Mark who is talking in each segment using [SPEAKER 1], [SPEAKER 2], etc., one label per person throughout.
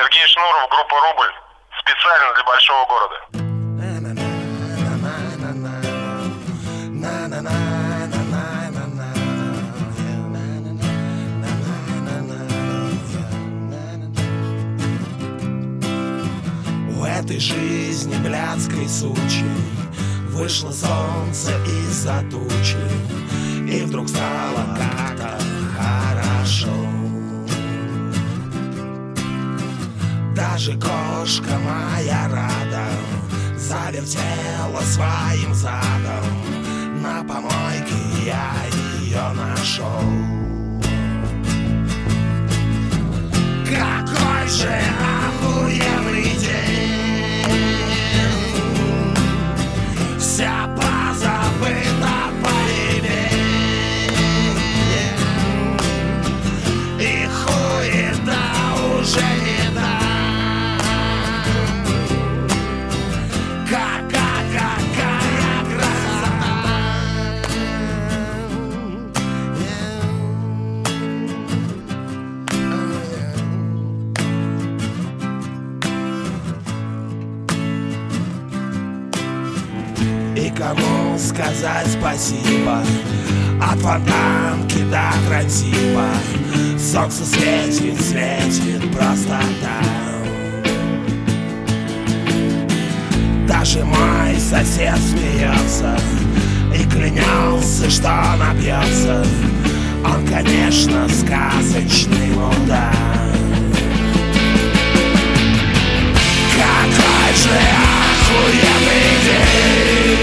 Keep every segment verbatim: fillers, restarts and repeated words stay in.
[SPEAKER 1] Сергей Шнуров, группа «Рубль». Специально для большого города.
[SPEAKER 2] В этой жизни блядской сучи вышло солнце из-за тучи, и вдруг стало как-то хорошо. Даже кошка моя рада завертела своим задом. На помойке я ее нашел. Какой же охуенный день! Вся позабыта поебень, и хуета уже не дам. Какая красота! И кому сказать спасибо? От фонтанки до красиво. Солнце светит, светит просто там. Даже мой сосед смеется и клянется, что напьется. Он, конечно, сказочный мудак. Какой же охуенный день!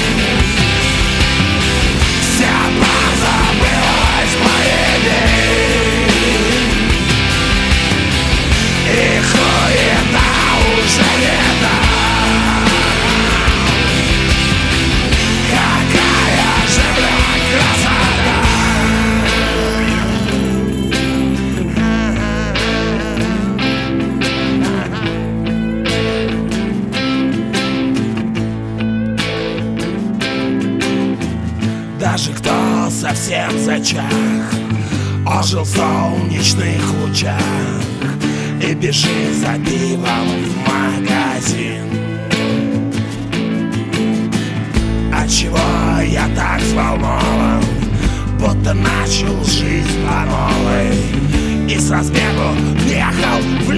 [SPEAKER 2] Вся позабылась поебень, и хуета уже не дам. Какая же, блядь, красота! Даже кто совсем зачах ожил в солнечных лучах и бежит за пивом в магазин. Отчего я так взволнован, будто начал жизнь по новой, и с разбегу въехал в